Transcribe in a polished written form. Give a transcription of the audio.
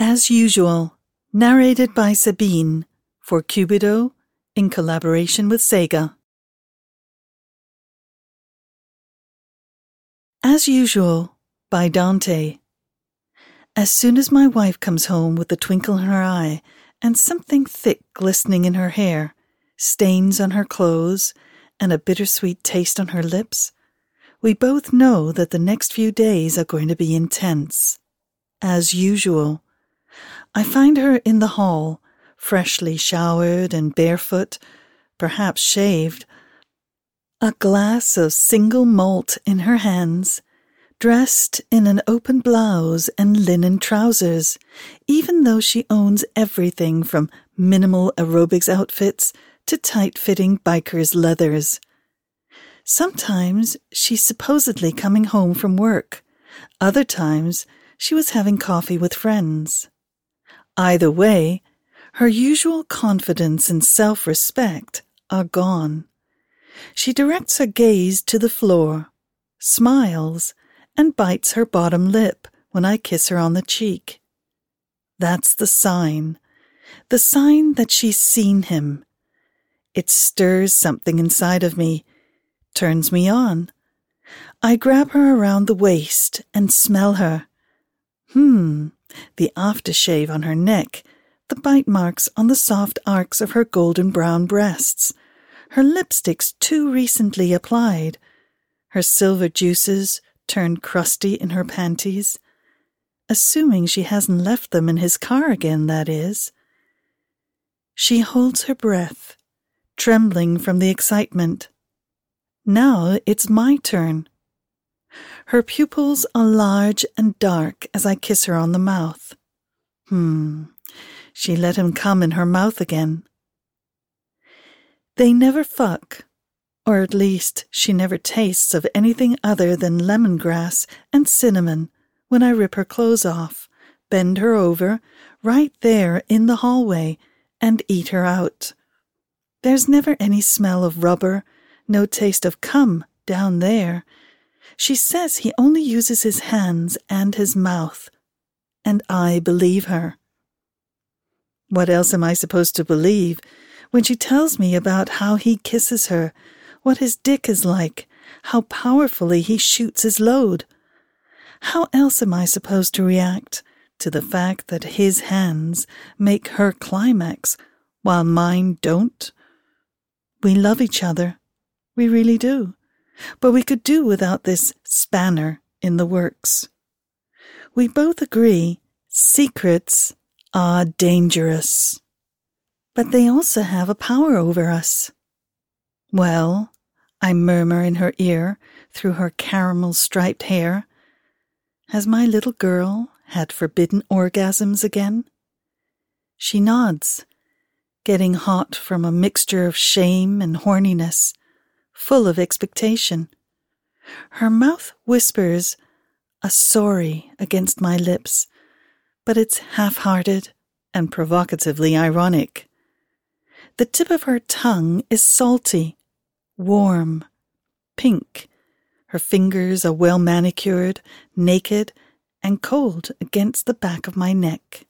As Usual, narrated by Sabine for Cupido in collaboration with Sega. As Usual by Dante. As soon as my wife comes home with a twinkle in her eye and something thick glistening in her hair, stains on her clothes, and a bittersweet taste on her lips, we both know that the next few days are going to be intense. As usual, I find her in the hall, freshly showered and barefoot, perhaps shaved, a glass of single malt in her hands, dressed in an open blouse and linen trousers, even though she owns everything from minimal aerobics outfits to tight-fitting biker's leathers. Sometimes she's supposedly coming home from work. Other times she was having coffee with friends. Either way, her usual confidence and self-respect are gone. She directs her gaze to the floor, smiles, and bites her bottom lip when I kiss her on the cheek. That's the sign that she's seen him. It stirs something inside of me, turns me on. I grab her around the waist and smell her. The aftershave on her neck, the bite marks on the soft arcs of her golden brown breasts, her lipsticks too recently applied, her silver juices turned crusty in her panties, assuming she hasn't left them in his car again, that is. She holds her breath, trembling from the excitement. Now it's my turn. Her pupils are large and dark as I kiss her on the mouth. She let him come in her mouth again. They never fuck, or at least she never tastes of anything other than lemongrass and cinnamon when I rip her clothes off, bend her over, right there in the hallway, and eat her out. There's never any smell of rubber, no taste of cum down there. She says he only uses his hands and his mouth, and I believe her. What else am I supposed to believe when she tells me about how he kisses her, what his dick is like, how powerfully he shoots his load? How else am I supposed to react to the fact that his hands make her climax while mine don't? We love each other. We really do. But we could do without this spanner in the works. We both agree secrets are dangerous. But they also have a power over us. Well, I murmur in her ear through her caramel-striped hair, has my little girl had forbidden orgasms again? She nods, getting hot from a mixture of shame and horniness, full of expectation. Her mouth whispers a sorry against my lips, but it's half-hearted and provocatively ironic. The tip of her tongue is salty, warm, pink. Her fingers are well manicured, naked, and cold against the back of my neck.